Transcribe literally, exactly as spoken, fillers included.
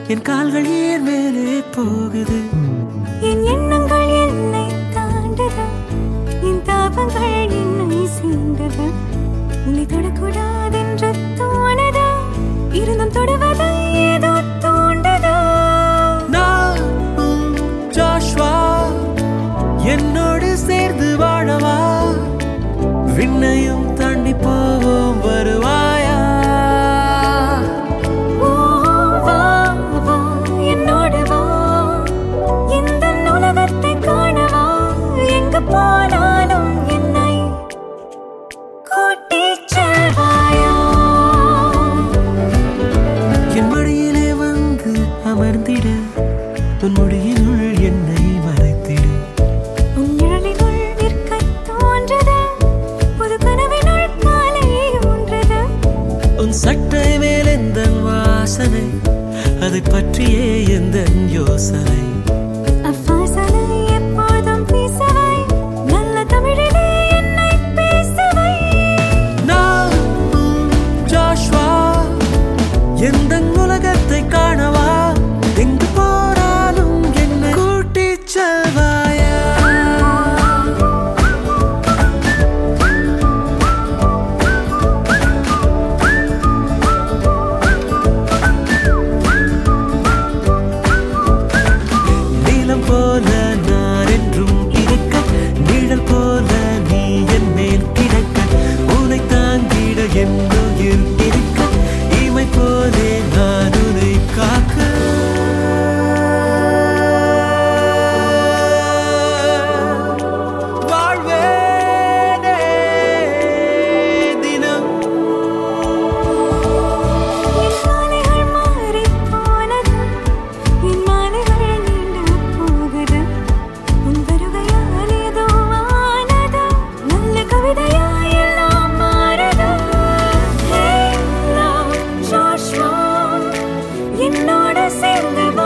என் கால்கள் ஏன் மேலே போகுது என் எண்ணங்கள் என்னை தாண்டது என் தாபங்கள் என்னை சீண்டது உன்னை தொடக்கூடாதென்று தோணது இருந்தும் தொடுவது ஏதோ தோண்டது நான் ஜாஷ்வா என்னோடு சேர்ந்து வாழவா விண்ணையும் தாண்டி போவோம் வருவாயா ஓ வா வா என்னோடு வா இந்த உலகத்தை காணவா எங்கு போனாலும் என்னை கூட்டிச் செல்வாயா என் மடியிலே வந்து அமர்ந்திடு உன் முடியினுள் என்னை மறைத்திடு உன் நிழலினுள் நிற்கத் தோன்றது புது கனவினுள் காலை ஊன்றது உன் சட்டை மேல் எந்தன் வாசனை அதை பற்றியே எந்தன் யோசனை அவ்வாசனை எப்போதும் பேசவை நல்ல தமிழிலே என்னை பேசவை நான் ஜாஷ்வா எந்தன் உலகத்தை காணவா எங்கு போனாலும் என்னை கூட்டிச் செல்வாயா நீலம் போல நான் என்றும் இருக்க நிழல் போல நீ என் மேல் கிடக்க உன்னை தாங்கிட என் உயிர் இருக்க இமை போலே நான் உன்னை காக்க வாழ்வேனே தினம் என் மாலைகள் மாறிப் போனது என் மாலைகள் நீண்டு போகுது உன் வருகையால் ஏதோ ஆனது நல்ல கவிதையாய் எல்லாம் மாறுது ஹே லவ் ஜாஷ்வா என்னோட சேர்ந்து வா